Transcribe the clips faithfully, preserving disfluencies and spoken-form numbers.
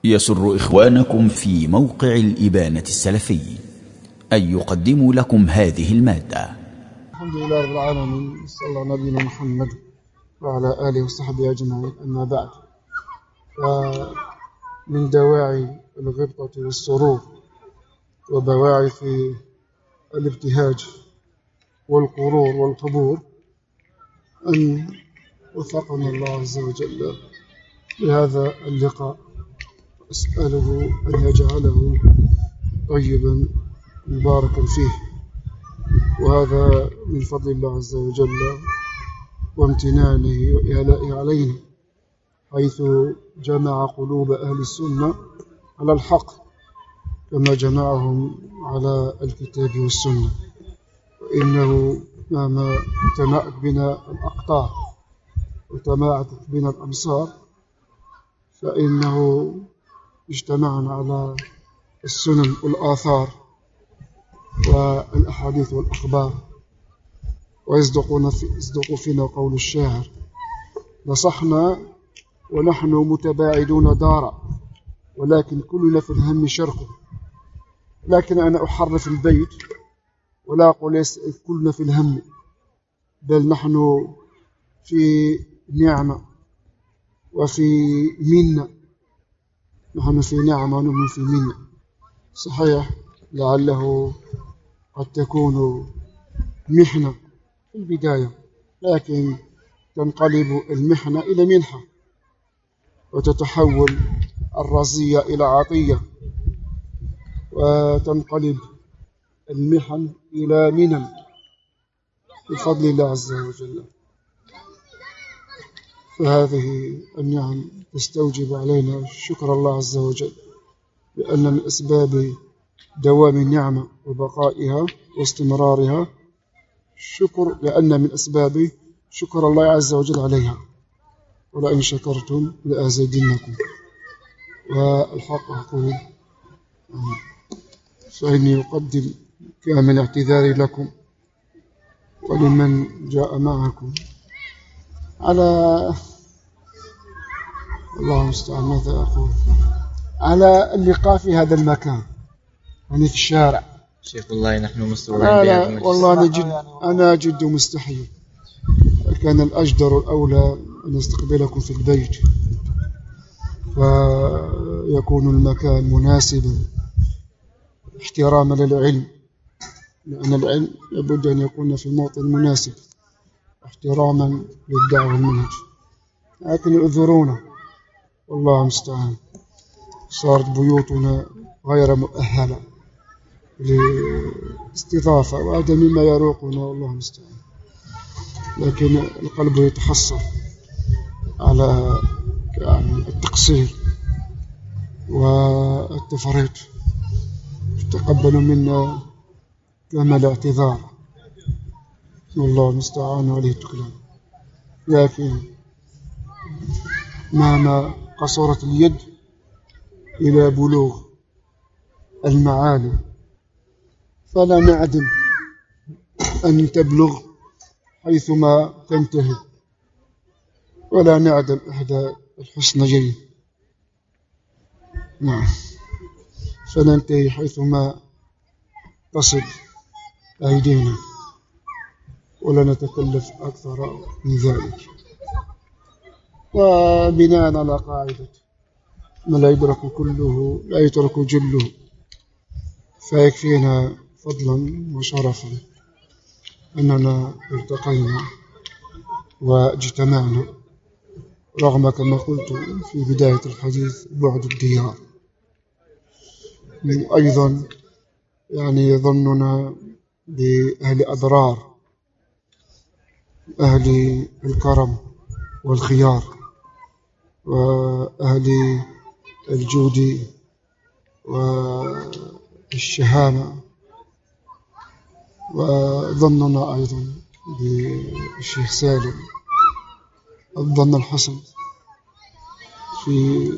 يسر إخوانكم في موقع الإبانة السلفي أن يقدموا لكم هذه المادة. الحمد لله رب العالمين، صلى الله على نبينا محمد وعلى آله وصحبه أجمعين. أما بعد، فمن دواعي الغبطة والسرور وبواعث الابتهاج والقرور والقبور أن وفقنا الله عز وجل لهذا اللقاء، أسأله أن يجعله طيبا مباركا فيه، وهذا من فضل الله عز وجل وامتنانه وإعلائه علينا، حيث جمع قلوب أهل السنة على الحق كما جمعهم على الكتاب والسنة. وإنه مهما تماءت بنا الأقطار وتماءت بنا الأمصار فإنه اجتمعنا على السنن والآثار والأحاديث والأخبار، ويصدقون في يصدق فينا قول الشاعر: نصحنا ونحن متباعدون دارا، ولكن كلنا في الهم شرق. لكن أنا أحرف البيت ولا أقول كلنا في الهم، بل نحن في نعمة وفي منة، نحن في نعمة ونحن في منة. صحيح لعله قد تكون محنة في البداية، لكن تنقلب المحنة إلى منحة، وتتحول الرزية إلى عطية، وتنقلب المحن إلى منن بفضل الله عز وجل. فهذه النعم تستوجب علينا شكر الله عز وجل، لأن من أسباب دوام النعمة وبقائها واستمرارها شكر، لأن من أسباب شكر الله عز وجل عليها: ولئن شكرتم لأزيدنكم. والحق أقول فإني أقدم كامل اعتذاري لكم ولمن جاء معكم على الله المستعان ماذا أقول على اللقاء في هذا المكان، يعني في الشارع. شيخ الله نحن مسرورين بهذا. والله أنا جد أنا جد مستحي، كان الأجدر الأولى أن نستقبلكم في البيت، فيكون المكان مناسبا احتراما للعلم، لأن العلم لابد أن يكون في الموطن المناسب احتراما للدعوة والمنهج. لكن اعذرونا والله المستعان، صارت بيوتنا غير مؤهلة لاستضافة، وهذا مما يروقنا والله المستعان. لكن القلب يتحسر على يعني التقصير والتفريط، تقبلوا منا كامل اعتذار والله المستعان عليه التكلان. لكن مهما قصرت اليد إلى بلوغ المعالي فلا نعدم أن تبلغ حيثما تنتهي، ولا نعدم إحدى الحسنيين. نعم، فننتهي حيثما تصل أيدينا، ولا نتكلف أكثر من ذلك. وبناء على قاعدة ما لا يدرك كله لا يترك جله، فيكفينا فضلا وشرفا أننا التقينا واجتمعنا، رغم كما قلت في بداية الحديث بعد الديار. أيضا يعني ظننا بأهل أضرار، أهل الكرم والخيار، وأهل الجود والشهامة، وظننا أيضا بالشيخ سالم الظن الحسن في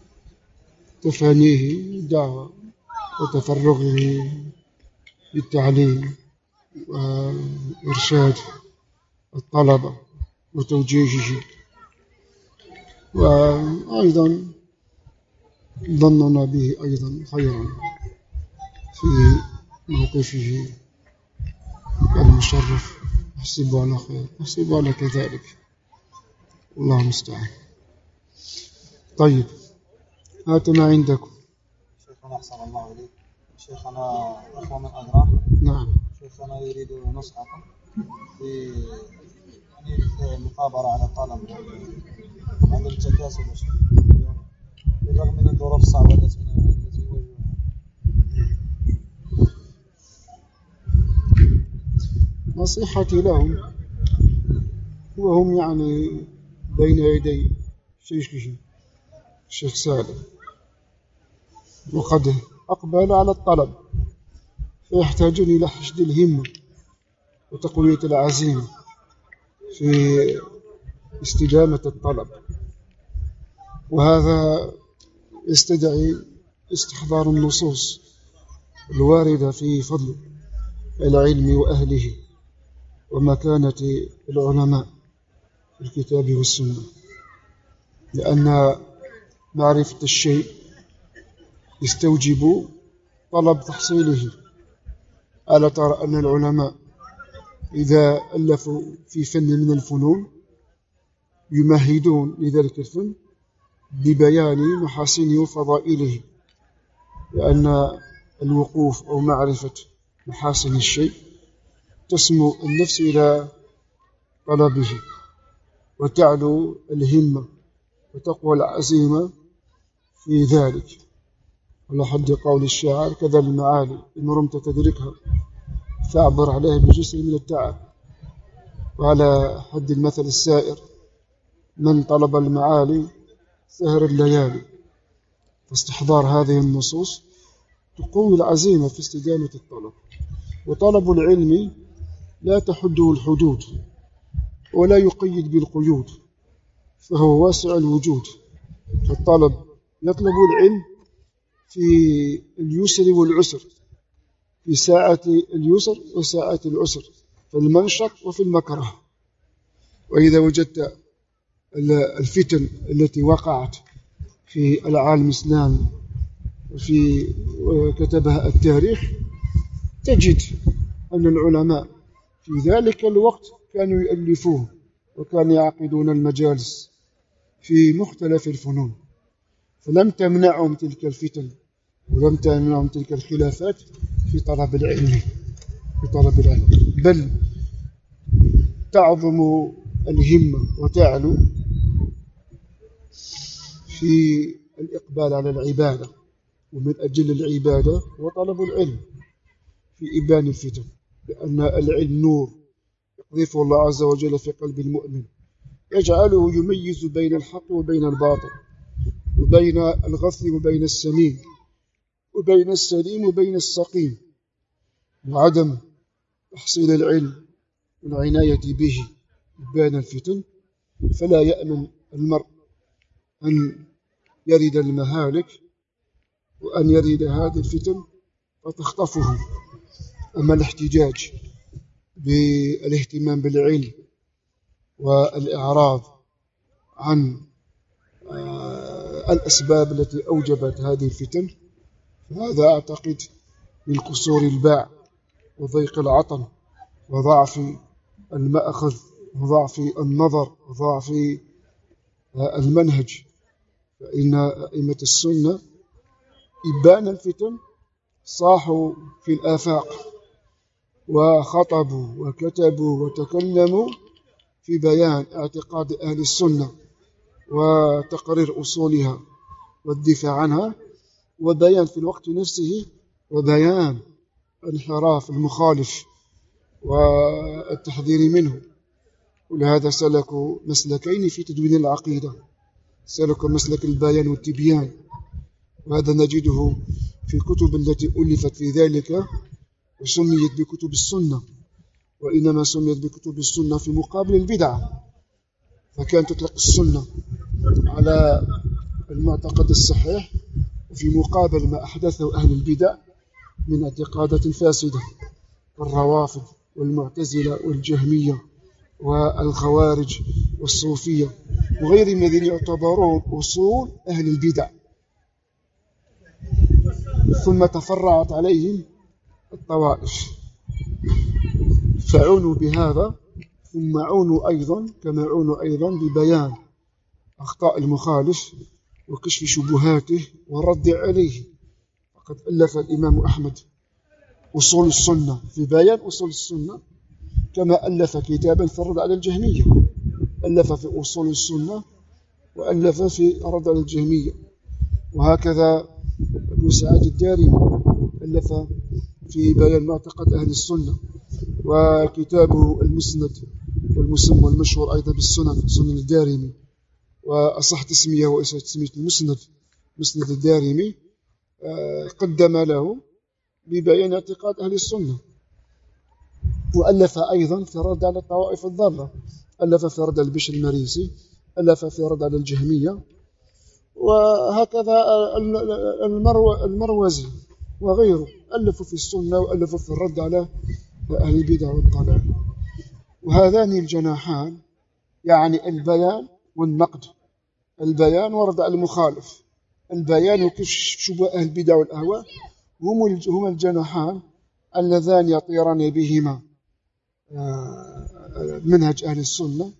تفانيه دعوة وتفرغه للتعليم وإرشاد الطلبة وتوجيهه. وأيضا ظننا به أيضا خيرا في موقفه المشرف، نحسب على خير، نحسب على كذلك، الله المستعان. طيب، هات ما عندكم. شيخنا أحسن الله إليك. شيخنا أخوة من أدراك. نعم. شيخنا يريد نصحكم في يعني المثابرة على الطلب عند التكاسل بالرغم من الظروف الصعبة التي يواجهها. نصيحتي لهم وهم يعني بين يدي شيخه الشيخ سالم، وقد أقبل على الطلب، فيحتاجون إلى حشد الهمة وتقوية العزيمة في استدامة الطلب، وهذا يستدعي استحضار النصوص الواردة في فضل العلم وأهله ومكانة العلماء في الكتاب والسنة، لأن معرفة الشيء يستوجب طلب تحصيله. ألا ترى أن العلماء إذا ألفوا في فن من الفنون يمهدون لذلك الفن ببيان محاسنه وفضائله، لأن الوقوف أو معرفة محاسن الشيء تسمو النفس إلى طلبه، وتعلو الهمة وتقوى العزيمة في ذلك. على حد قول الشاعر: كذا المعالي إن رمت تدركها فاعبر عليه بجسر من التعب. وعلى حد المثل السائر: من طلب المعالي سهر الليالي. فاستحضار هذه النصوص تقوي العزيمة في استدامة الطلب. وطلب العلم لا تحده الحدود ولا يقيد بالقيود، فهو واسع الوجود. فالطلب يطلب العلم في اليسر والعسر، في ساعة اليسر وساعة العسر، في المنشط وفي المكره. وإذا وجدت الفتن التي وقعت في العالم الإسلامي وفي كتبها التاريخ، تجد أن العلماء في ذلك الوقت كانوا يؤلفون وكانوا يعقدون المجالس في مختلف الفنون، فلم تمنعهم تلك الفتن ولم تمنعهم تلك الخلافات في طلب العلم في طلب العلم بل تعظم الهمة وتعلو في الإقبال على العبادة. ومن أجل العبادة هو طلب العلم في إبان الفتن، لأن العلم نور يقذفه الله عز وجل في قلب المؤمن، يجعله يميز بين الحق وبين الباطل، وبين الغث وبين السمين، وبين السليم وبين السقيم. وعدم تحصيل العلم والعناية به إبان الفتن، فلا يأمن المرء أن يرد المهالك وأن يرد هذه الفتن فتخطفه. أما الاحتجاج بالاهتمام بالعلم والإعراض عن الأسباب التي أوجبت هذه الفتن، فهذا أعتقد من قصور الباع وضيق العطن وضعف المأخذ وضعف النظر وضعف المنهج. فإن أئمة السنة إبان الفتن صاحوا في الآفاق وخطبوا وكتبوا وتكلموا في بيان اعتقاد أهل السنة وتقرير أصولها والدفاع عنها، وبيان في الوقت نفسه وبيان انحراف المخالف والتحذير منه. ولهذا سلكوا مسلكين في تدوين العقيدة، سلكوا مسلك البيان والتبيان، وهذا نجده في الكتب التي ألفت في ذلك وسميت بكتب السنة، وإنما سميت بكتب السنة في مقابل البدعة، فكانت تطلق السنة على المعتقد الصحيح وفي مقابل ما أحدثه أهل البدع من اعتقادات فاسدة كالروافض والمعتزلة والجهمية والخوارج والصوفية وغير الذين يعتبرون أصول أهل البدع. ثم تفرعت عليهم الطوائف، فعونوا بهذا، ثم عونوا أيضا كما عونوا أيضا ببيان أخطاء المخالف وكشف شبهاته والرد عليه. وقد ألف الإمام أحمد أصول السنة في بيان أصول السنة، كما ألف كتابا في الرد على الجهمية، ألف في أصول السنة وألف في الرد على الجهمية. وهكذا أبو سعد الدارمي ألف في بيان معتقد أهل السنة، وكتابه المسند والمسمى والمشهور أيضا بالسنن، سنن الدارمي، وأصح تسمية وإسمه تسمية المسند، مسند الدارمي، قدم له ببيان اعتقاد أهل السنة. وألف أيضا في الرد على الطوائف الضالة، ألف في رد على البشر المريسي، ألف في رد على الجهمية، وهكذا المرو المروزي وغيره ألفوا في السنة وألفوا في الرد على أهل البدع والضلال. وهذان الجناحان يعني البيان والنقد، البيان ورد على المخالف، البيان وكشف شبه أهل البدع والأهواء، هما الجناحان اللذان يطيران بهما منهج أهل السنة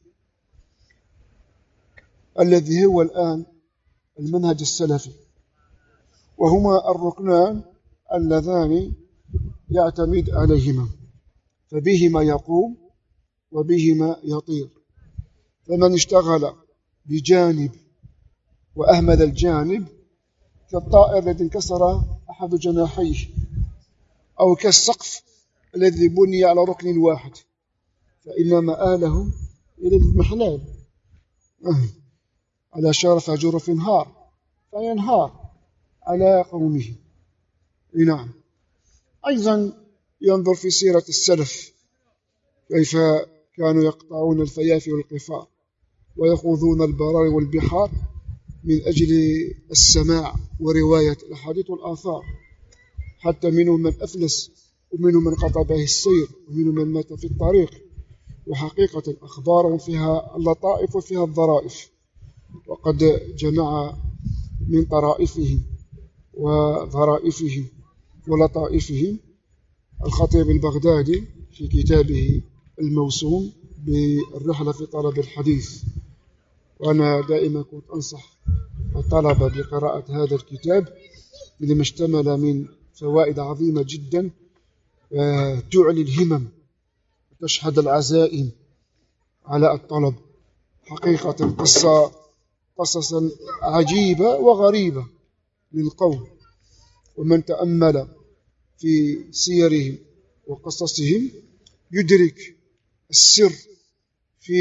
الذي هو الآن المنهج السلفي، وهما الركنان اللذان يعتمد عليهما، فبهما يقوم وبهما يطير. فمن اشتغل بجانب وأهمل الجانب كالطائر الذي انكسر أحد جناحيه، أو كالسقف الذي بني على ركن واحد، فإن مآله إلى المحلال. على شرف جرف هار فينهار على قومه. نعم. أيضا ينظر في سيرة السلف كيف كانوا يقطعون الفيافي والقفار ويخوضون البرار والبحار من أجل السماع ورواية الأحاديث والآثار، حتى منهم من أفلس ومنهم من قطع به السير ومنهم من مات في الطريق. وحقيقة أخبارهم فيها اللطائف وفيها الظرائف، وقد جمع من طرائفهم وظرائفهم ولطائفهم الخطيب البغدادي في كتابه الموسوم بالرحلة في طلب الحديث. وأنا دائما كنت أنصح الطلبة بقراءة هذا الكتاب لما اشتمل من فوائد عظيمة جدا تعلي الهمم وتشهد العزائم على الطلب. حقيقة قصة قصصا عجيبة وغريبة للقوم، ومن تأمل في سيرهم وقصصهم يدرك السر في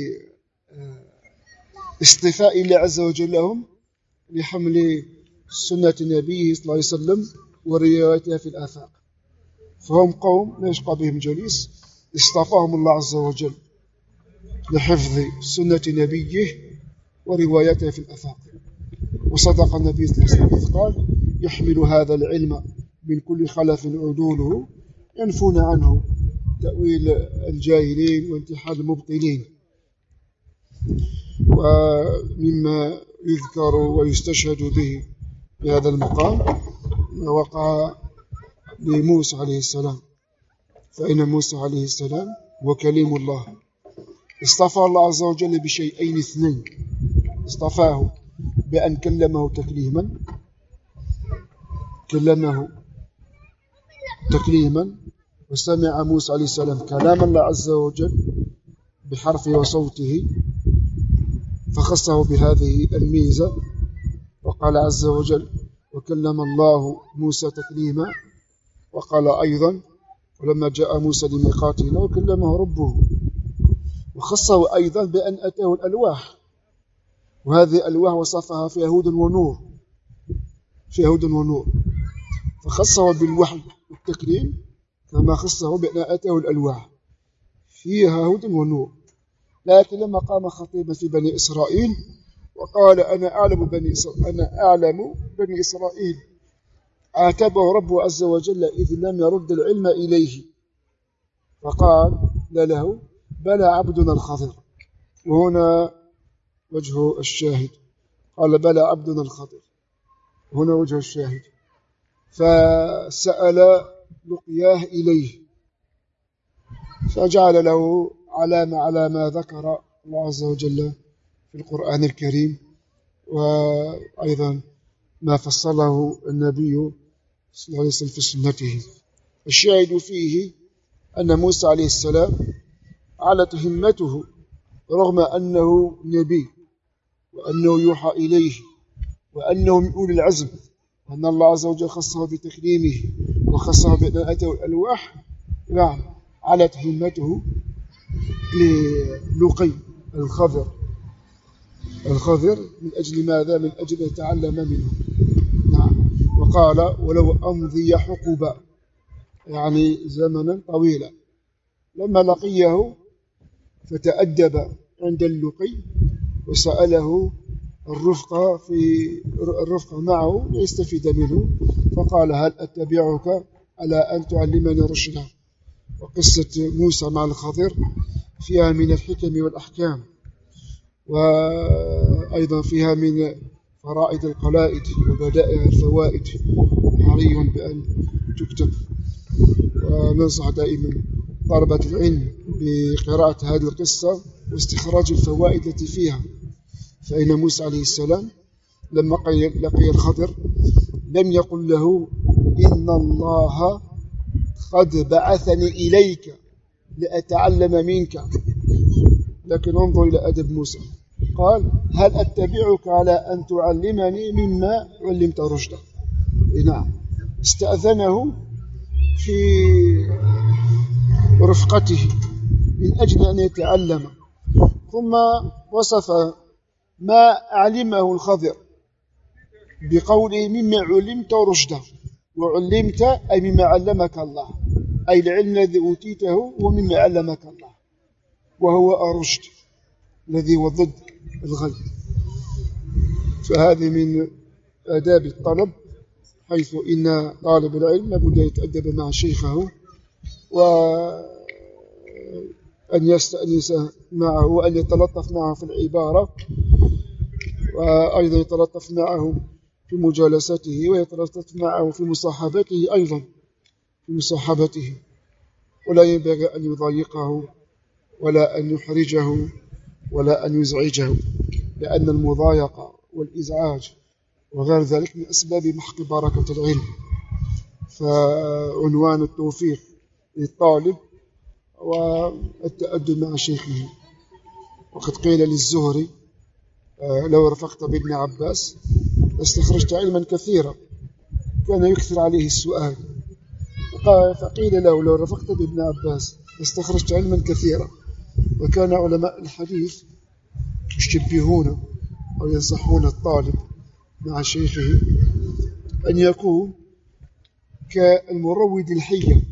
اصطفاء الله عز وجل لهم لحمل سنة النبي صلى الله عليه وسلم وروايتها في الآفاق. فهم قوم لا يشقى بهم جليس، اصطفاهم الله عز وجل لحفظ سنة نبيه وروايتها في الآفاق. وصدق النبي صلى الله عليه وسلم قال: يحمل هذا العلم من كل خلف عدوله ينفون عنه تأويل الجاهلين وانتحال المبطلين. ومما يذكر ويستشهد به في هذا المقام ما وقع لموسى عليه السلام، فإن موسى عليه السلام هو كليم الله، اصطفى الله عز وجل بشيئين اثنين: اصطفاه بأن كلمه تكليما كلمه تكليما وسمع موسى عليه السلام كلام الله عز وجل بحرفه وصوته، فخصه بهذه الميزة. وقال عز وجل: وكلم الله موسى تكليما. وقال أيضا: ولما جاء موسى لميقاتنا وكلمه ربه. وخصه أيضا بأن أتاه الألواح، وهذه الألواح وصفها فيها هدى ونور فيها هدى ونور فخصه بالوحي والتكريم، كما خصه بأن أتاه الألواح فيها هدى ونور. لكن لما قام خطيبا في بني إسرائيل وقال: أنا أعلم بني إسرائيل أنا أعلم بني إسرائيل عاتبه ربه عز وجل إذ لم يرد العلم إليه، فقال له: بلى عبدنا الخضر. وهنا وجه الشاهد، قال: بلى عبدنا الخضر، هنا وجه الشاهد. فسأل لقياه إليه فجعل له علامة على ما ذكر الله عز وجل في القرآن الكريم، وأيضا ما فصله النبي صلى الله عليه وسلم في سنته. الشاهد فيه أن موسى عليه السلام علت همته رغم أنه نبي وأنه يوحى إليه وأنه من أولي العزم، وأن الله عز وجل خصه بتكريمه وخصه بأن أتوا الألواح. نعم، علت همته للقي الخضر الخضر من أجل ماذا؟ من أجل يتعلم منه. نعم، وقال ولو أمضي حقبا، يعني زمنا طويلا. لما لقيه فتأدب عند اللقي وسأله الرفقة في الرفقة معه ليستفيد منه، فقال هل أتبعك على أن تعلمني رشدا. وقصة موسى مع الخضر فيها من الحكم والأحكام، وأيضا فيها من فرائد القلائد وبدائع الفوائد، حري بأن تكتب. وننصح دائما طلبة العلم بقراءة هذه القصة واستخراج الفوائد التي فيها. فإن موسى عليه السلام لما لقي الخضر لم يقل له إن الله قد بعثني إليك لأتعلم منك، لكن انظر إلى أدب موسى، قال هل أتبعك على أن تعلمني مما علمت رشدا. نعم، استأذنه في رفقته من أجل أن يتعلم. ثم وصف ما علمه الخضر بقوله مما علمت رشدا، وعلمت أي مما علمك الله، أي العلم الذي أوتيته ومما علمك الله، وهو الرشد الذي هو ضد الغي. فهذه من آداب الطلب، حيث إن طالب العلم لابد يتأدب مع شيخه وأن يستأنس معه وأن يتلطف معه في العبارة، وأيضا يتلطف معه في مجالسته، ويتلطف معه في مصاحبته أيضا في مصاحبته ولا ينبغي أن يضايقه ولا أن يحرجه ولا أن يزعجه، لأن المضايقة والإزعاج وغير ذلك من أسباب محق بركة العلم. فعنوان التوفيق للطالب والتأدب مع شيخه. وقد قيل للزهري لو رفقت بابن عباس استخرجت علما كثيرا، كان يكثر عليه السؤال. فقيل له لو رفقت بابن عباس استخرجت علما كثيرا. وكان علماء الحديث يشبهون أو ينصحون الطالب مع شيخه أن يكون كالمروض الحية.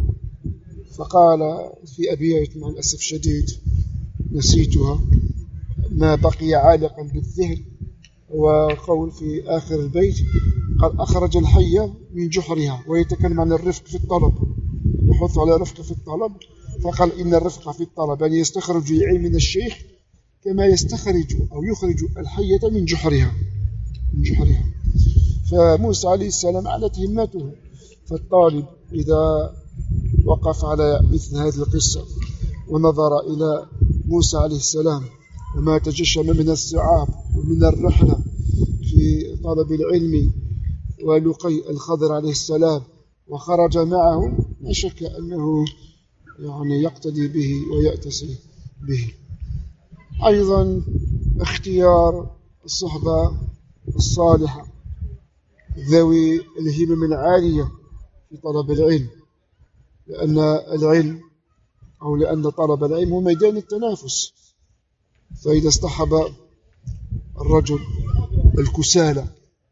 فقال في أبيات مع الأسف شديد نسيتها، ما بقي عالقا بالذهن، وقول في آخر البيت قال أخرج الحية من جحرها، ويتكلم عن الرفق في الطلب، يحث على الرفق في الطلب. فقال إن الرفق في الطلب يعني يستخرج العلم من الشيخ كما يستخرج أو يخرج الحية من جحرها من جحرها. فموسى عليه السلام علت همته. فالطالب إذا وقف على مثل هذه القصة ونظر إلى موسى عليه السلام وما تجشم من الصعاب ومن الرحلة في طلب العلم ولقي الخضر عليه السلام وخرج معه، لا شك أنه يعني يقتدي به ويأتسي به. أيضا اختيار الصحبة الصالحة ذوي الهمم العالية في طلب العلم، لأن العلم أو لأن طلب العلم هو ميدان التنافس. فإذا اصطحب الرجل الكسالى،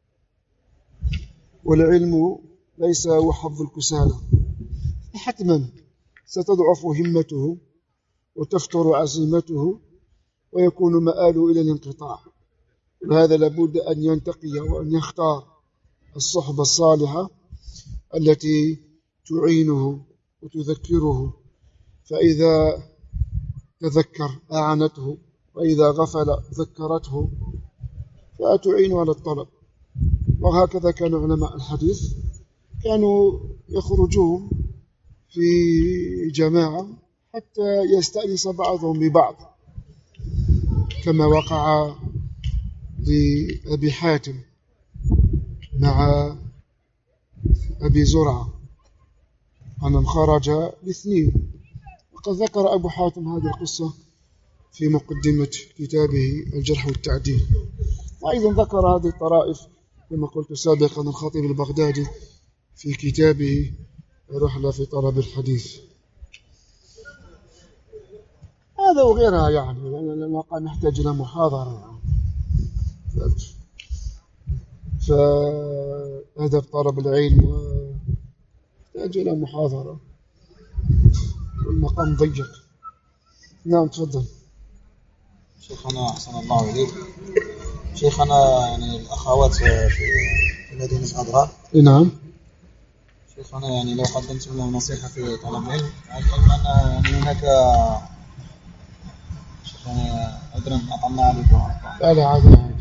والعلم ليس هو حظ الكسالى، حتما ستضعف همته وتفتر عزيمته ويكون مآله إلى الانقطاع. ولهذا لابد أن ينتقي وأن يختار الصحبة الصالحة التي تعينه وتذكره، فإذا تذكر أعنته، وإذا غفل ذكرته، فتعين على الطلب. وهكذا كان علماء الحديث كانوا يخرجون في جماعة حتى يستأنس بعضهم ببعض، كما وقع لأبي حاتم مع أبي زرعة أنهم خرج لاثنين، وقد ذكر أبو حاتم هذه القصة في مقدمة كتابه الجرح والتعديل، وأيضا ذكر هذه الطرائف كما قلت سابقا الخطيب البغدادي في كتابه رحلة في طلب الحديث. هذا وغيرها يعني المقام يحتاج إلى محاضرة، فأدب طلب العلم يحتاج إلى محاضرة والمقام ضيق. نعم تفضل. شيخنا أحسن الله إليك. شيخنا يعني الأخوات في مدينة أضرار. نعم. شيخنا يعني لو قدمتم لهم نصيحة في طلب العلم، العلم أن يعني هناك شيخنا عذرا أطلنا عليكم. لا لا عادي عادي.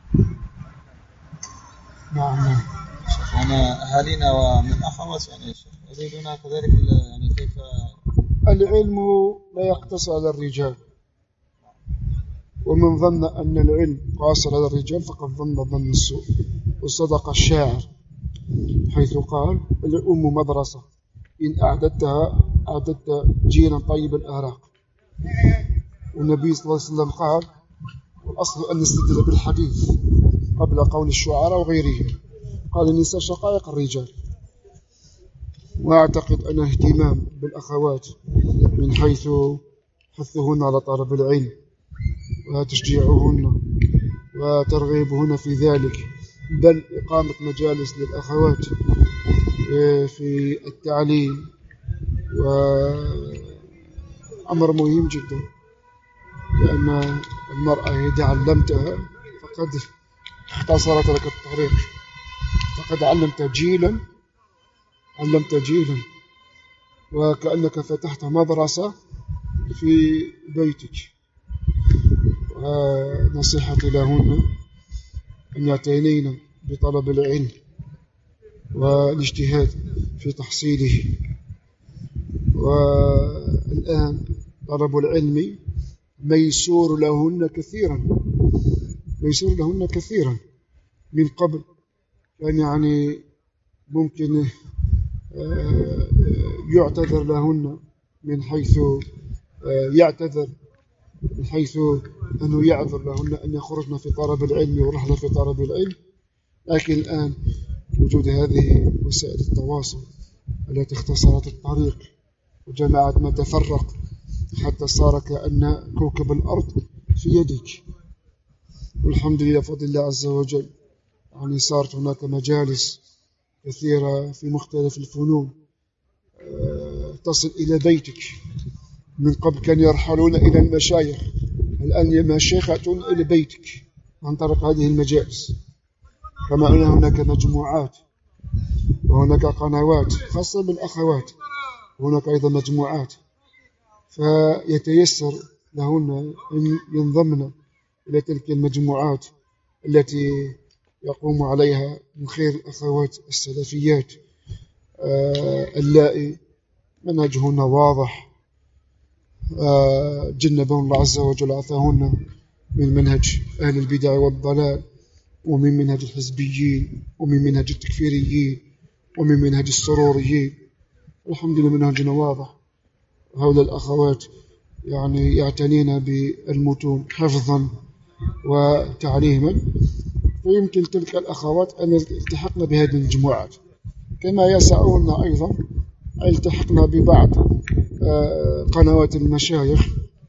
نعم نعم. شيخنا أهالينا ومن الأخوات يعني يريدون كذلك يعني كيف العلم لا يقتصر على الرجال، ومن ظن أن العلم قاصر على الرجال فقد ظن ظن السوء. وصدق الشاعر حيث قال الأم مدرسة إن أعددتها أعددت جيلا طيب الآراق. والنبي صلى الله عليه وسلم قال والأصل أن نستدل بالحديث قبل قول الشعراء وغيرهم، قال النساء شقائق الرجال. وأعتقد أن اهتمام بالأخوات من حيث حثهن على طلب العلم وتشجيعهن وترغيبهن في ذلك، بل إقامة مجالس للأخوات في التعليم وأمر مهم جدا، لأن المرأة إذا علمتها فقد اختصرت لك الطريق، فقد علمت جيلا علمت جيلا وكأنك فتحت مدرسة في بيتك. ونصيحتي لهن أن يعتنين بطلب العلم والاجتهاد في تحصيله. والآن طلب العلم ميسور لهن كثيرا ميسور لهن كثيرا من قبل كان يعني ممكن يعتذر لهن من حيث يعتذر من حيث أنه يعذر لهن أن يخرجن في طلب العلم ورحلة في طلب العلم، لكن الآن وجود هذه وسائل التواصل التي اختصرت الطريق وجمعت ما تفرق حتى صار كأن كوكب الأرض في يدك، والحمد لله بفضل الله عز وجل. يعني صارت هناك مجالس كثيرة في مختلف الفنون تصل إلى بيتك. من قبل كان يرحلون إلى المشايخ، الآن المشايخ يأتون إلى بيتك عن طريق هذه المجالس. كما أن هناك مجموعات وهناك قنوات خاصة بالأخوات، وهناك أيضا مجموعات، فيتيسر لهن أن ينضمن إلى تلك المجموعات التي يقوم عليها من خير الأخوات السلفيات اللائي منهجهن واضح، جنبهم الله عز وجل عافاهن من منهج أهل البدع والضلال، ومن منهج الحزبيين، ومن منهج التكفيريين، ومن منهج السروريين. الحمد لله منهجنا واضح. هؤلاء الأخوات يعني يعتنين بالمتون حفظا وتعليما، فيمكن تلك الأخوات أن التحقنا بهذه المجموعات، كما يسعون أيضا التحقنا ببعض قنوات المشايخ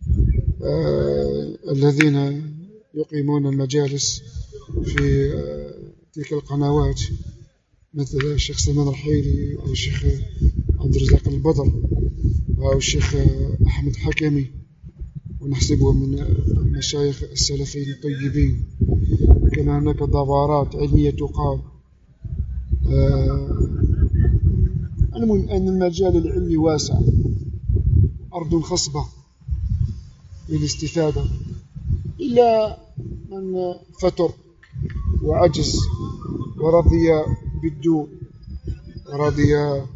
الذين يقيمون المجالس في تلك القنوات، مثل الشيخ سلمان الحيلي أو الشيخ عبد الرزاق البدر أو الشيخ أحمد حكمي، ونحسبه من المشايخ السلفيين الطيبين. كما هناك دورات علمية تقام. المهم أن المجال العلمي واسع، أرض خصبة للاستفادة، إلا من فتر وعجز ورضي بالدون رضي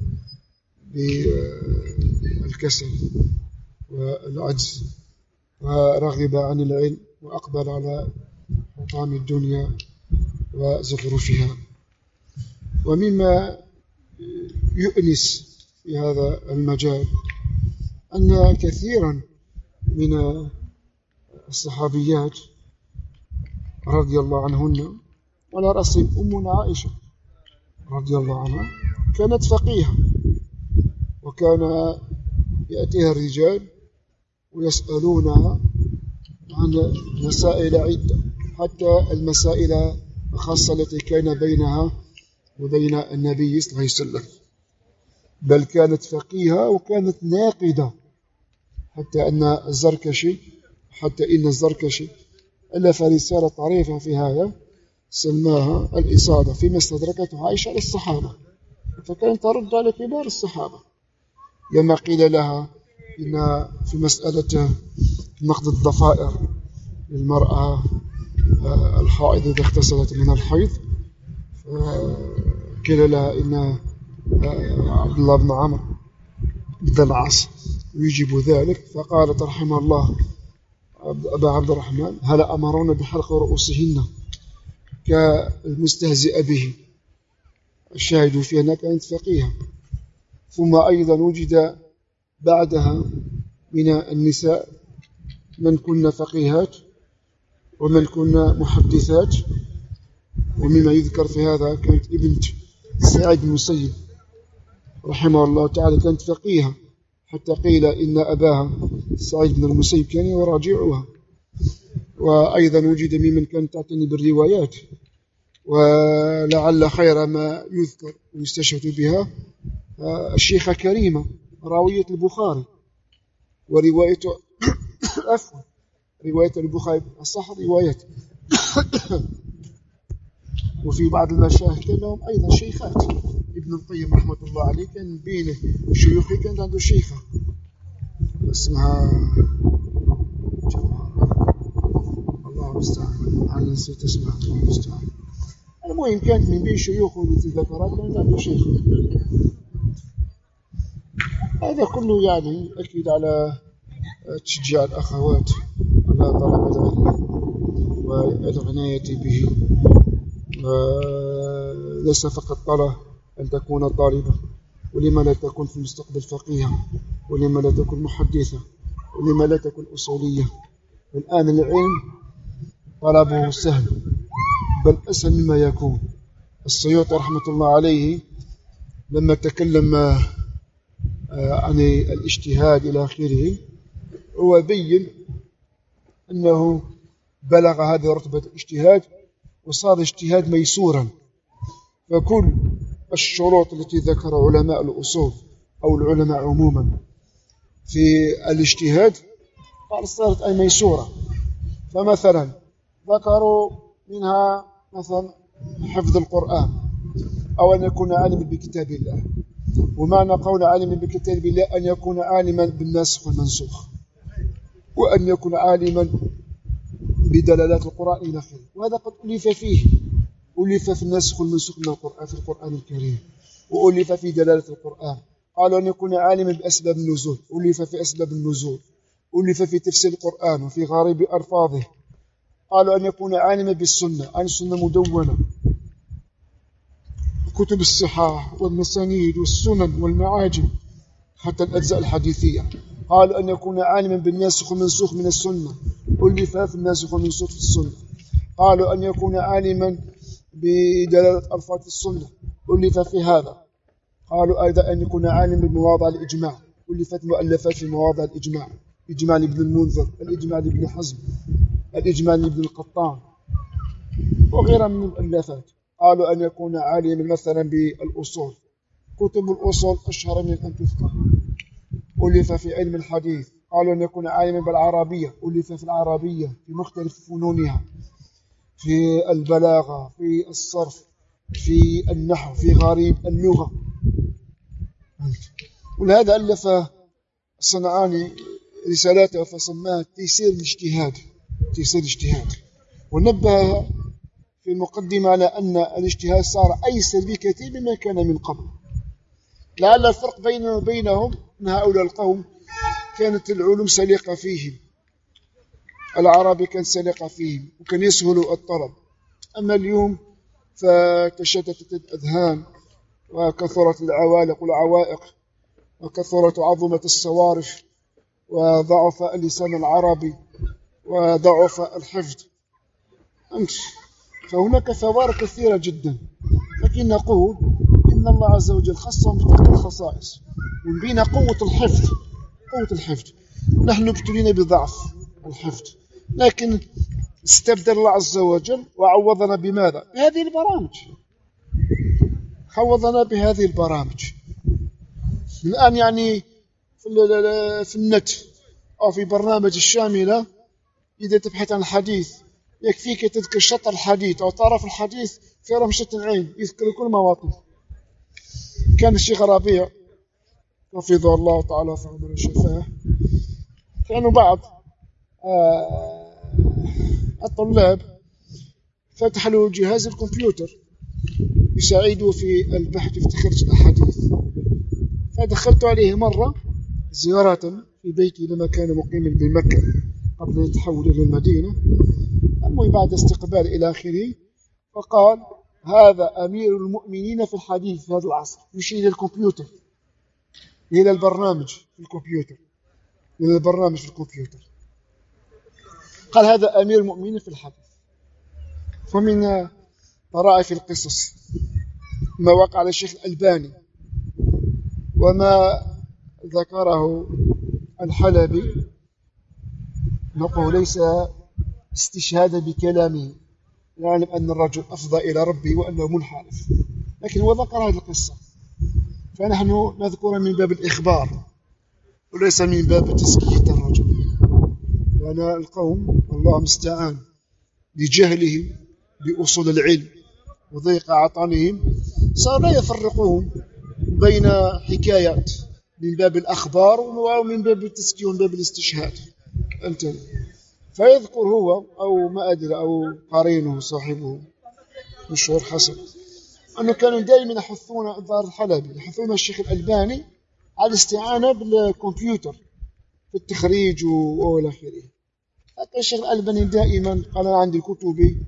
بالكسل والعجز ورغب عن العلم وأقبل على حطام الدنيا وزخرفها. ومما يؤنس في هذا المجال أن كثيرا من الصحابيات رضي الله عنهن، وعلى رأسهم أمنا عائشة رضي الله عنها، كانت فقيهة، وكان يأتيها الرجال ويسألونها عن مسائل عدة، حتى المسائل الخاصة التي كان بينها وبين النبي صلى الله عليه وسلم، بل كانت فقيهة وكانت ناقدة، حتى أن الزركشي حتى إن الزركشي ألف رسالة طريفة في هذا سماها الإصابة فيما استدركته عائشة للصحابة، فكانت ترد على كبار الصحابة لما قيل لها إن في مسألة نقض الضفائر للمرأة الحائض إذا اغتسلت من الحيض، قيل لها إن عبد الله بن عمرو بن العاص يجيب ذلك، فقالت رحمه الله أبا عبد الرحمن هل أمرون بحلق رؤوسهن كالمستهزئ به؟ الشاهد في أنها كانت فقيهة. ثم أيضا وجد بعدها من النساء من كن فقيهات ومن كن محدثات، ومما يذكر في هذا كانت ابنت سعيد بن المسيب رحمه الله تعالى، كانت فقيهة حتى قيل إن أباها سعيد بن المسيب كان يراجعها. وأيضا وجد ممن كانت تعتني بالروايات، ولعل خير ما يذكر ويستشهد بها الشيخة كريمة راوية البخاري، وروايته عفوا رواية البخاري أصح روايات وفي بعض المشايخ كان لهم أيضا شيخات. ابن القيم رحمة الله عليه كان بين شيوخه كان عنده شيخة اسمها الله المستعان، أنا نسيت اسمها الله المستعان. المهم كانت من بين شيوخه التي ذكرت كان عنده شيخة. هذا كله يعني أكيد على تشجيع الأخوات على طلب العلم والعناية به، ليس فقط طلب أن تكون طالبة، ولما لا تكون في المستقبل فقيهة، ولما لا تكون محدثة، ولما لا تكون أصولية. الآن العلم طلبه سهل، بل أسهل مما يكون. السيوطي رحمة الله عليه لما تكلم عن الاجتهاد إلى آخره هو بين أنه بلغ هذه رتبة الاجتهاد وصار اجتهاد ميسورا، فكل الشروط التي ذكر علماء الأصول أو العلماء عموما في الاجتهاد قال صارت أي ميسورة. فمثلا ذكروا منها مثلا حفظ القرآن أو أن يكون عالما بكتاب الله، ومعنى قول عالما بكتاب الله أن يكون عالما بالناسخ والمنسوخ، وأن يكون عالما بدلالات القرآن إلى آخره. وهذا قد ألف فيه، ألف في الناسخ والمنسوخ من القرآن في القرآن الكريم، وألف في دلالة القرآن. قالوا أن يكون عالما بأسباب النزول، ألف في أسباب النزول، ألف في تفسير القرآن وفي غريب ألفاظه. قالوا أن يكون عالما بالسنة، عن السنة مدونة، كتب الصحاح والمسانيد والسنن والمعاجم حتى الأجزاء الحديثية. قالوا أن يكون عالما بالناسخ والمنسوخ من السنة، ألف في الناسخ والمنسوخ في السنة. قالوا أن يكون عالما بدلالة ألفاظ السنة، ألف في هذا. قالوا أيضا أن يكون عالما بمواضع الإجماع، ألفت مؤلفات في مواضع الإجماع، إجماع لابن المنذر، الإجماع لابن حزم، الإجماع لابن القطان وغيرها من المؤلفات. قالوا أن يكون عالما مثلا بالأصول، كتب الأصول أشهر من أن تذكر، ألف في علم الحديث. قالوا أن يكون عالما بالعربية، ألف في العربية في مختلف فنونها، في البلاغة، في الصرف، في النحو، في غريب اللغة. ولهذا ألف الصنعاني رسالاته فسماها تيسير الاجتهاد، تيسير الاجتهاد، ونبه في المقدمة على أن الاجتهاد صار أيسر بكثير مما كان من قبل. لعل الفرق بين بينهم أن هؤلاء القوم كانت العلوم سليقة فيهم، العربي كان سليقة فيهم وكان يسهل الطلب. أما اليوم فتشتتت الأذهان وكثرت العوالق والعوائق وكثرت عظمة الصوارف وضعف اللسان العربي وضعف الحفظ. فهناك ثوار كثيرة جدا، لكن نقول إن الله عز وجل خصهم بتلك الخصائص، ومن بين قوة الحفظ قوة الحفظ. نحن ابتلينا بضعف الحفظ، لكن استبدل الله عز وجل وعوضنا بماذا؟ بهذه البرامج، عوضنا بهذه البرامج. الآن يعني في, في النت أو في برنامج الشاملة إذا تبحث عن الحديث يكفيك تذكر شطر الحديث أو طرف الحديث في رمشة العين يذكر كل مواطن. كان الشيخ ربيع حفظه الله تعالى في عمر الشفاه، كانوا بعض الطلاب فتح له جهاز الكمبيوتر يساعده في البحث في تخرج الأحاديث، فدخلت عليه مرة زيارة في بيتي لما كان مقيما بمكة قبل أن يتحول إلى المدينة. المهم بعد استقبال إلى آخره، فقال هذا أمير المؤمنين في الحديث في هذا العصر، يشير إلى الكمبيوتر، إلى البرنامج في الكمبيوتر، إلى البرنامج في الكمبيوتر. قال هذا أمير المؤمنين في الحديث. فمن طرائف القصص ما وقع على الشيخ الألباني وما ذكره الحلبي، نقول ليس استشهادا بكلامه، يعلم أن الرجل أفضى إلى ربه وأنه منحرف، لكن هو ذكر هذه القصة، فنحن نذكر من باب الإخبار وليس من باب تزكية الرجل، لأن القوم الله المستعان لجهلهم بأصول العلم وضيق عطانهم صار لا يفرقون بين حكايات من باب الأخبار ومن باب التزكية ومن باب الاستشهاد. أنت فيذكر هو أو ما أدري أو قرينه صاحبه مشهور حسن أنه كانوا دائما يحثون الظاهر الحلبي يحثون الشيخ الألباني على الاستعانة بالكمبيوتر في التخريج وإلى آخره. حتى الشيخ الألباني دائما قال أنا عندي كتبي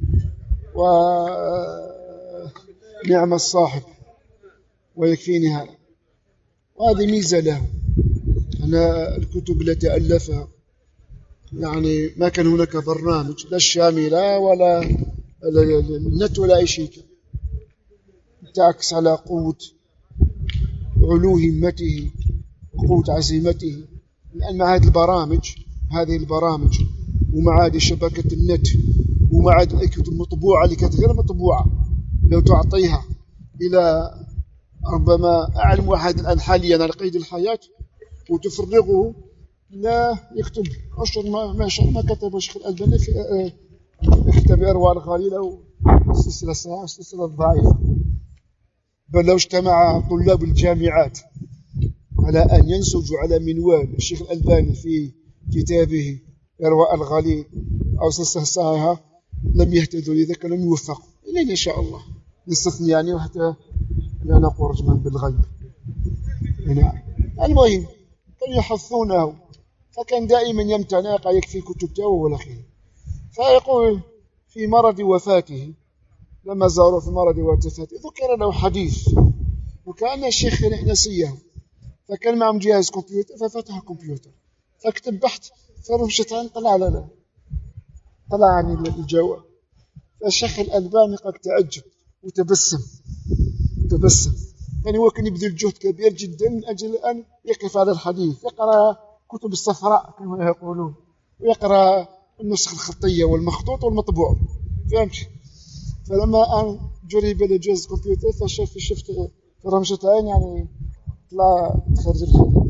ونعم الصاحب ويكفيني هذا، وهذه ميزة له أن الكتب التي ألفها يعني ما كان هناك برنامج لا الشاملة ولا النت ولا أي شيء، تعكس على قوة علو همته وقوة عزيمته. لأن مع هذه البرامج هذه البرامج ومع هذه شبكة النت ومع هذه الكتب المطبوعة اللي كانت غير مطبوعة لو تعطيها إلى ربما أعلم واحد الآن حاليا على قيد الحياة وتفرغه لا يكتب أشهر ما ما شاء ما كتب الشيخ الألباني في كتاب أروع الغليل أو السلسلة الصحيحة والسلسلة الضعيفة. بل لو اجتمع طلاب الجامعات على أن ينسجوا على منوال الشيخ الألباني في كتابه أروع الغليل أو السلسلة الصحيحة لم يهتدوا لذلك، لم يوفقوا إلينا إن شاء الله نستثني يعني وحتى لا نقول رجما بالغيب. نعم. المهم كانوا يحثونه، فكان دائما يمتنع يكفي كتبته والأخير. فيقول في مرض وفاته لما زاروا في مرض وفاته ذكر له حديث وكان الشيخ نسيه، فكان معهم جهاز كمبيوتر ففتح الكمبيوتر فاكتب بحث فرمشتين طلع لنا طلع عن الجواب. فالشيخ الألباني قد تعجب وتبسم تبسم يعني هو كان يبذل جهد كبير جدا من أجل أن يقف على الحديث، يقرأ كتب الصفراء كما يقولون ويقرأ النسخ الخطية والمخطوط والمطبوع، فهمت؟ فلما أن جرب لجهاز الكمبيوتر فشفت شفت في رمشة عين يعني طلع تخرج الحديث.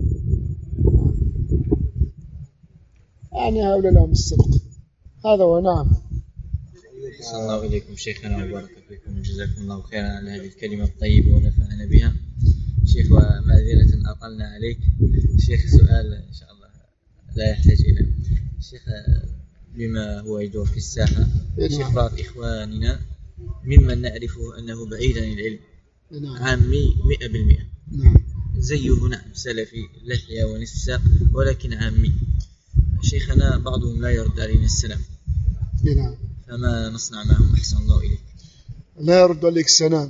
يعني هؤلاء لهم السبق هذا. ونعم. صلى الله إليكم شيخنا وبارك فيكم وجزاكم الله خيرا على هذه الكلمة الطيبة ونفعنا بها. شيخ ومعذرة أطلنا عليك شيخ، سؤال إن شاء الله لا يحتاج إلى شيخ بما هو يدور في الساحة. شيخ بعض إخواننا ممن نعرفه أنه بعيد عن العلم عامي مئة بالمئة، نعم. زيه نعم سلفي، لحية ونصف ساق، ولكن عامي. شيخنا بعضهم لا يرد علينا السلام. نعم. فما نصنع معهم أحسن الله إليك؟ لا يرد عليك السلام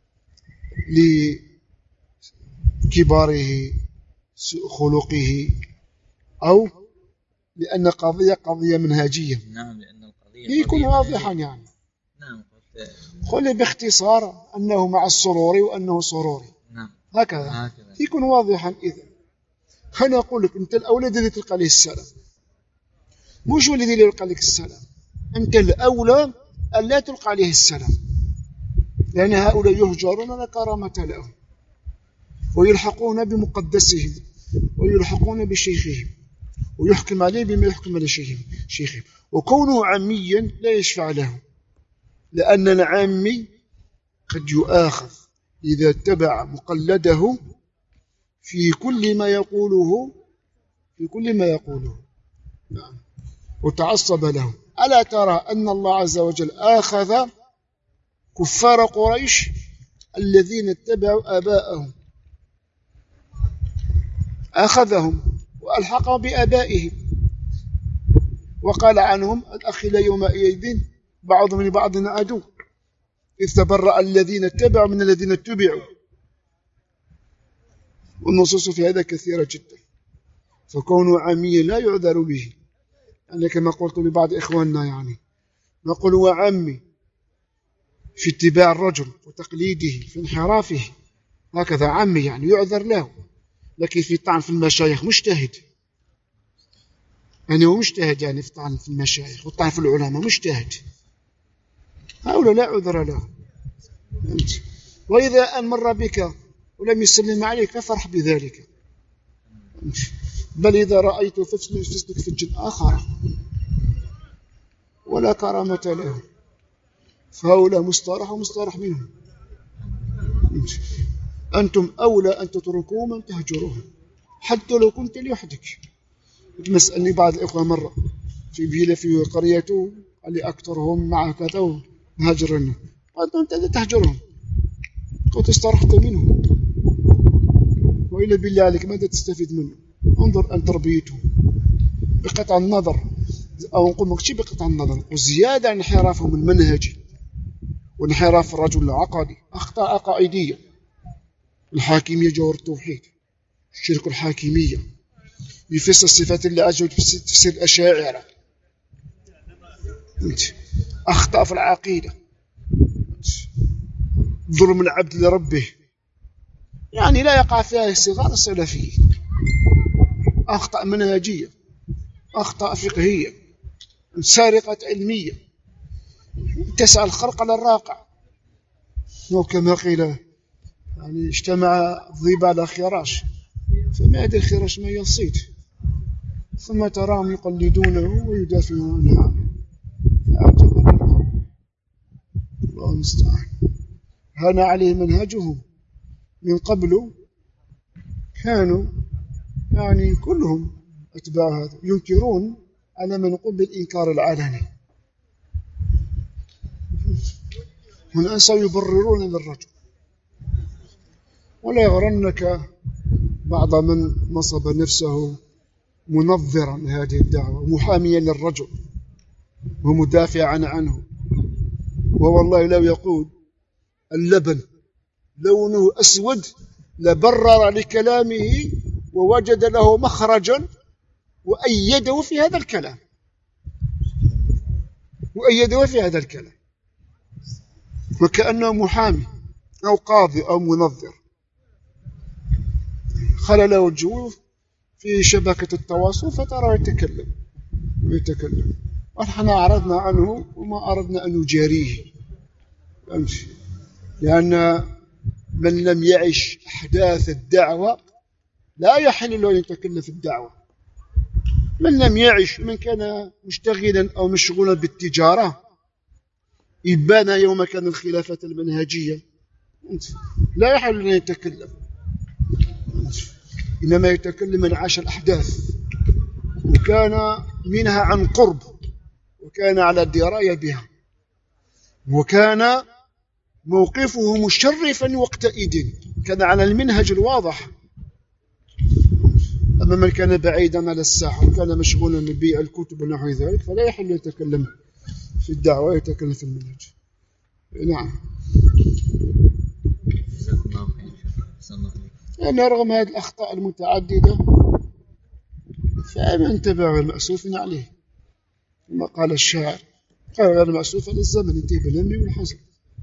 لكباره خلقه أو لأن قضية قضية منهجية. نعم، لأن القضية يكون واضحا يعني. نعم. قل باختصار أنه مع السرور وأنه سروري. نعم. هكذا. هكذا يكون واضحا. إذا أنا أقول لك أنت الأولى الذي تلقى عليه السلام، مش هو الذي يلقى لك السلام. أنت الأولى أن لا تلقى عليه السلام، لأن هؤلاء يهجرون لا كرامة لهم، ويلحقون بمقدسهم، ويلحقون بشيخهم، ويحكم عليه بما يحكم على شيخهم. وكونه عاميا لا يشفع له، لأن العامي قد يؤاخذ إذا اتبع مقلده في كل ما يقوله في كل ما يقوله نعم، وتعصب له. ألا ترى أن الله عز وجل آخذ كفار قريش الذين اتبعوا آباءهم، أخذهم وألحقهم بآبائهم، وقال عنهم الأخلاء يومئذ بعضهم لبعض عدو، إذ تبرأ الذين اتبعوا من الذين اتبعوا. والنصوص في هذا كثيرة جدا. فكونه عاميا لا يعذر به، أنا كما قلت لبعض إخواننا يعني نقول هو عامي في اتباع الرجل وتقليده في انحرافه، هكذا عامي يعني يعذر له. لكن في طعن في المشايخ مجتهد، يعني هو مجتهد يعني في طعن في المشايخ والطعن في العلماء مجتهد، هؤلاء لا عذر له. وإذا أن مر بك ولم يسلم عليك فافرح بذلك، بل إذا رأيت فاسلك في الجن آخر ولا كرامة له، فهؤلاء مسترح ومسترح منهم. أنتم أولى أن تتركوا من تهجروهم حتى لو كنت لوحدك. مسألني بعض الإخوة مرة في بيلة في قريته اللي أكثرهم مع كذا هجرنا، قلت أنت لا تهجرهم، قلت استرحت منهم، وإلا بالله عليك ماذا تستفيد منه؟ انظر أن تربيته بقطع النظر، أو نقول مكتشي بقطع النظر، وزيادة عن انحرافهم المنهجي وانحراف الرجل العقدي، أخطاء عقائدية، الحاكمية جوهر التوحيد، الشرك الحاكمية، يفسر صفات الله عز وجل تفسير الأشاعرة، أخطاء في العقيدة، ظلم العبد لربه، يعني لا يقع فيها صغار السلفيين، أخطاء منهجية، أخطاء فقهية، سارقة علمية، تسعى الخرق على الراقع. وكما قيل يعني اجتمع الضيب على خراش فما أدري الخراش ما يصيد، ثم تراهم يقلدونه ويدافعون عنه. أعجب القوم، الله المستعان. هان عليه منهجهم من قبل، كانوا يعني كلهم أتباع هذا ينكرون على من قم بالإنكار العلني، والناس يبررون للرجل. ولا يغرنك بعض من نصب نفسه منظرا لهذه الدعوة محاميا للرجل ومدافعا عنه، ووالله لو يقول اللبن لونه أسود لبرر لكلامه ووجد له مخرجا وأيده في هذا الكلام، وأيده في هذا الكلام، وكأنه محامي أو قاضي أو منظر. خلل وجهه في شبكة التواصل فترى يتكلم ويتكلم، ونحن أعرضنا عنه وما أردنا أن نجاريه، لأن من لم يعش أحداث الدعوة لا يحل له أن يتكلم في الدعوة. من لم يعش، من كان مشتغلا أو مشغولا بالتجارة إبان يوم كان الخلافة المنهجية لا يحل أن يتكلم، إنما يتكلم من عاش الأحداث وكان منها عن قرب وكان على دراية بها وكان موقفه مشرفا وقتئذ، كان على المنهج الواضح. أما من كان بعيدا على الساحة وكان مشغولا ببيع الكتب ونحو ذلك فلا يحل يتكلم في الدعوة ويتكلم في المنهج. نعم. يعني رغم هذه الأخطاء المتعددة فمن تبع المأسوف عليه، كما قال الشاعر، قال غير المأسوف على الزمن انتهي بالهم والحزن.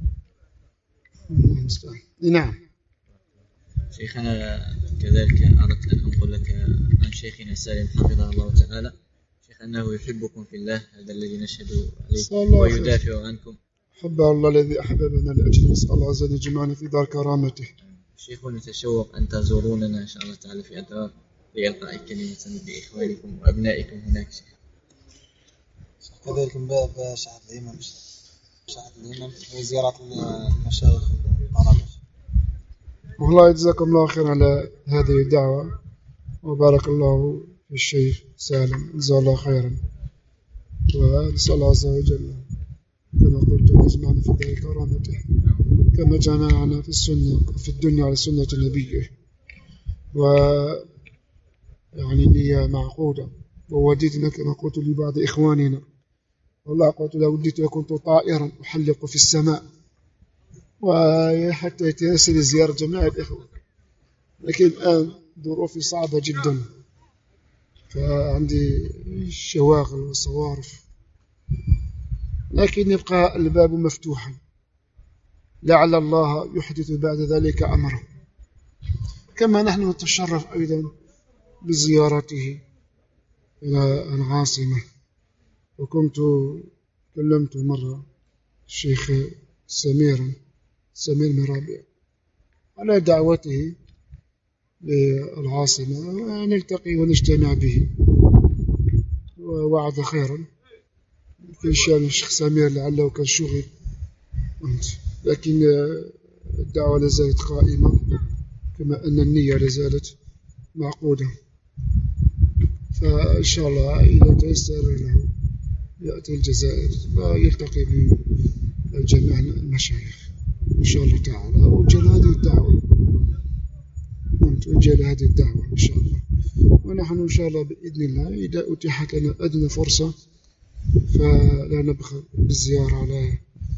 نعم. شيخنا كذلك أردت أن أنقل لك عن شيخنا سالم حفظه الله تعالى، شيخ أنه يحبكم في الله، هذا الذي نشهد عليه ويدافع عنكم. حب الله الذي أحببنا لأجله، نسأل الله عز وجل يجمعنا في دار كرامته. شيخ نتشوق أن تزوروننا إن شاء الله تعالى في أدرار لإلقاء كلمة بإخوانكم وأبنائكم هناك. شيخ كذلك من باب شهادة الإمام، شهادة الإمام وزيارة المشايخ الطلبة. والله يجزاكم الله خير على هذه الدعوة، وبارك الله في الشيخ سالم، جزاه الله خيرا، ونسأل الله عز وجل كما قلت يجمعنا في دار كرامته كما جمعنا في السنة في الدنيا على سنة نبيه. ويعني النية معقودة، ووددنا كما قلت لبعض إخواننا، والله قلت لو وديت كنت طائرا أحلق في السماء وحتى يتيسر زيارة جميع الإخوة، لكن الآن ظروفي صعبة جدا، فعندي شواغل وصوارف، لكن يبقى الباب مفتوحا، لعل الله يحدث بعد ذلك أمره. كما نحن نتشرف أيضا بزيارته إلى العاصمة، وكنت كلمت مرة الشيخ سمير سمير مرابع على دعوته للعاصمة نلتقي ونجتمع به، ووعد خيرا في شأن الشيخ سمير لعله كان شغل، لكن الدعوة لازالت قائمة كما أن النية لازالت معقودة. فإن شاء الله إذا تيسر له يأتي الجزائر ويلتقي بجميع المشايخ إن شاء الله تعالى، وجل هذه الدعوة وجل هذه الدعوة إن شاء الله. ونحن إن شاء الله بإذن الله إذا أتيحت لنا أدنى فرصة فلا نبخل بالزيارة على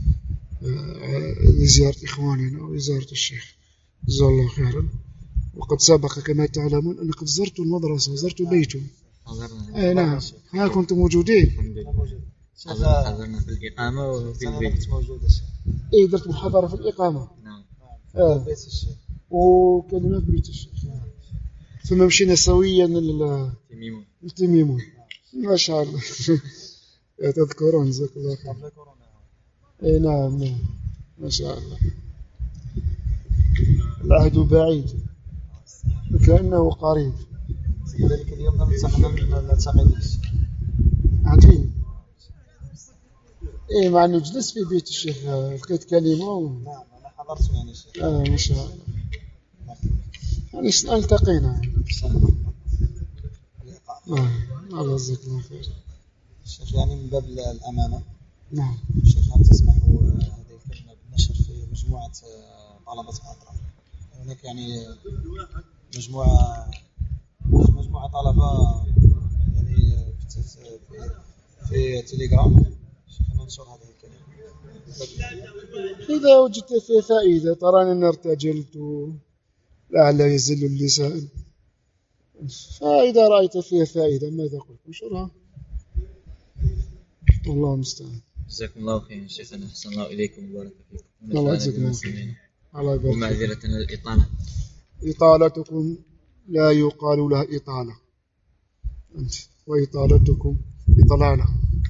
لزيارة إخواننا وزيارة الشيخ جزاه الله خيرا. وقد سبق كما تعلمون أن قد زرت المدرسة، زرت بيته. أي نعم، ها كنتم موجودين. حضرنا في الإقامة وفي البيت. إيه درت محاضرة في الإقامة. نعم. آه. بيت الشيخ. وكلمة في بيت الشيخ. ثم مشينا سويا للتميمون. التميمون. ما شاء الله. تذكرون جزاك الله خير. أي نعم نعم ما شاء الله. العهد بعيد وكأنه قريب. ذلك اليوم لم نلتقي بك. عجيب. إيه مع إنه جلس في بيت الشيخ لقيت كلمة و... نعم أنا حضرت يعني الشيخ. آه ما شاء الله. يعني التقينا. آه الله يجزاك الله خير. الشيخ يعني من باب الأمانة. نعم. الشيخ هل تسمح هذه الكلمة بالنشر في مجموعة طلبة أدرار؟ هناك يعني مجموعة مجموعة طلبة يعني في في تليجرام. الشيخ ننشر هذه الكلمة. إذا وجدت فيه فائدة تراني أن ارتجلت لعل يزل اللسان، فإذا رأيت فيها فائدة ماذا قلت انشرها. الله المستعان. جزاكم الله خيرا شيخنا، أحسن الله إليكم وبارك فيكم. الله يجزاكم خيرا. ومعذرة الإطالة. إطالتكم لا يقال لها إطالة، أنت وإطالتكم إطلالة.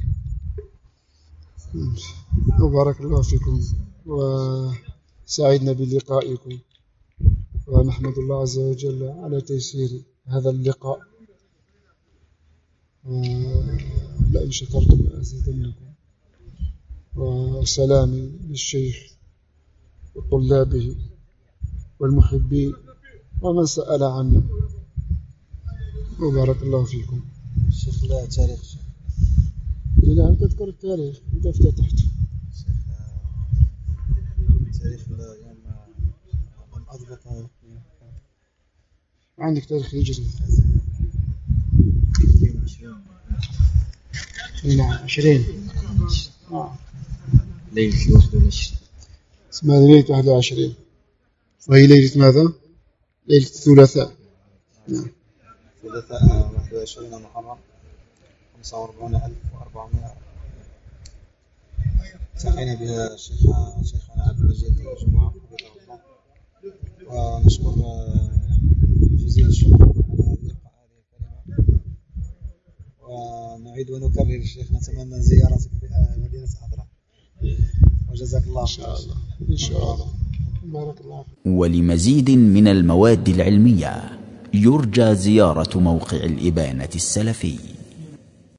وبارك الله فيكم وسعدنا بلقائكم، ونحمد الله عز وجل على تيسير هذا اللقاء. لئن شكرتم لأزيدنكم. وسلامي للشيخ وطلابه والمحبين ومن سأل عنا، وبارك الله فيكم. الشيخ لا تاريخ نعم تذكر التاريخ إذا افتتحت. أضبط. عندك تاريخ هجري؟ نعم عشرين. آه. ليلة الواحد والعشرين اسمها ليلة واحد وعشرين، وهي ليلة ماذا؟ ليلة الثلاثاء. نعم. ثلاثاء واحد وعشرين محرم خمسة وأربعين ألف وأربعمائة. سعينا بها الشيخ شيخنا عبد المجيد الجمعة حفظه الله، ونشكر جزيل الشكر على هذه الكلمة، ونعيد ونكرر الشيخ نتمنى زيارتك في مدينة أدرا، وجزاك الله إن شاء الله. إن شاء الله. بارك الله فيك. ولمزيد من المواد العلمية يرجى زيارة موقع الإبانة السلفي.